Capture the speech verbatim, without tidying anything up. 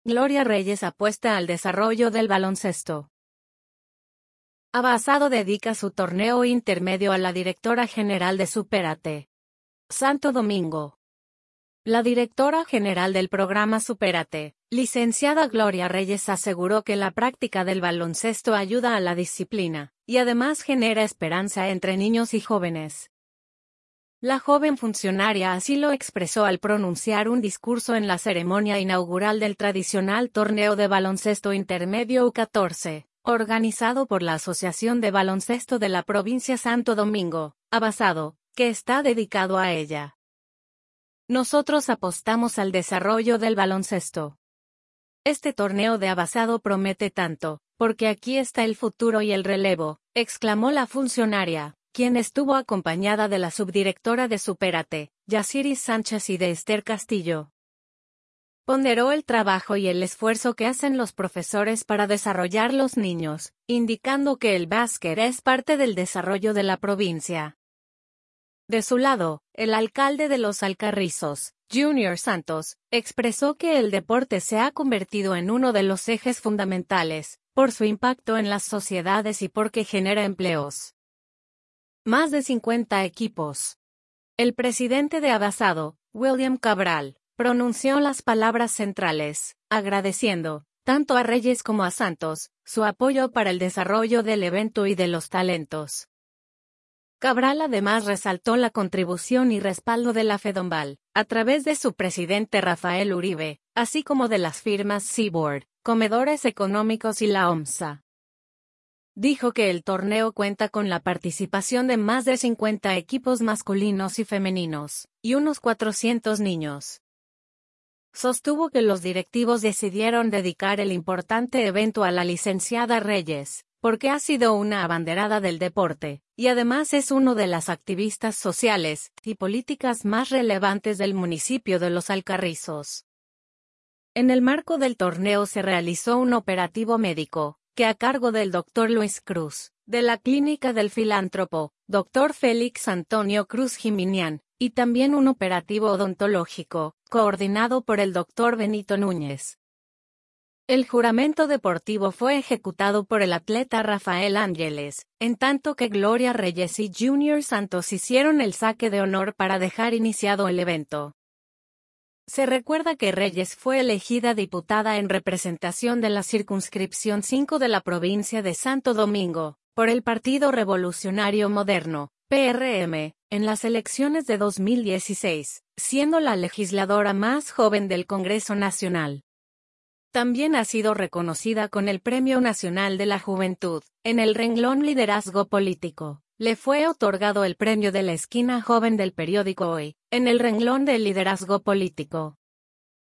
Gloria Reyes apuesta al desarrollo del baloncesto. Abasado dedica su torneo intermedio a la directora general de Supérate. Santo Domingo. La directora general del programa Supérate, licenciada Gloria Reyes, aseguró que la práctica del baloncesto ayuda a la disciplina, y además genera esperanza entre niños y jóvenes. La joven funcionaria así lo expresó al pronunciar un discurso en la ceremonia inaugural del tradicional torneo de baloncesto intermedio U catorce, organizado por la Asociación de Baloncesto de la Provincia Santo Domingo, Abasado, que está dedicado a ella. Nosotros apostamos al desarrollo del baloncesto. Este torneo de Abasado promete tanto, porque aquí está el futuro y el relevo, exclamó la funcionaria, quien estuvo acompañada de la subdirectora de Supérate, Yasiris Sánchez, y de Esther Castillo. Ponderó el trabajo y el esfuerzo que hacen los profesores para desarrollar los niños, indicando que el básquet es parte del desarrollo de la provincia. De su lado, el alcalde de Los Alcarrizos, Junior Santos, expresó que el deporte se ha convertido en uno de los ejes fundamentales, por su impacto en las sociedades y porque genera empleos. Más de cincuenta equipos. El presidente de Abasado, William Cabral, pronunció las palabras centrales, agradeciendo, tanto a Reyes como a Santos, su apoyo para el desarrollo del evento y de los talentos. Cabral además resaltó la contribución y respaldo de la FEDOMBAL, a través de su presidente Rafael Uribe, así como de las firmas Seaboard, Comedores Económicos y la OMSA. Dijo que el torneo cuenta con la participación de más de cincuenta equipos masculinos y femeninos, y unos cuatrocientos niños. Sostuvo que los directivos decidieron dedicar el importante evento a la licenciada Reyes, porque ha sido una abanderada del deporte, y además es uno de las activistas sociales y políticas más relevantes del municipio de Los Alcarrizos. En el marco del torneo se realizó un operativo médico, que a cargo del doctor Luis Cruz, de la Clínica del Filántropo, doctor Félix Antonio Cruz Jiminián, y también un operativo odontológico, coordinado por el doctor Benito Núñez. El juramento deportivo fue ejecutado por el atleta Rafael Ángeles, en tanto que Gloria Reyes y Junior Santos hicieron el saque de honor para dejar iniciado el evento. Se recuerda que Reyes fue elegida diputada en representación de la circunscripción cinco de la provincia de Santo Domingo, por el Partido Revolucionario Moderno, P R M, en las elecciones de dos mil dieciséis, siendo la legisladora más joven del Congreso Nacional. También ha sido reconocida con el Premio Nacional de la Juventud, en el renglón Liderazgo Político. Le fue otorgado el Premio de la Esquina Joven del periódico Hoy, en el renglón del Liderazgo Político.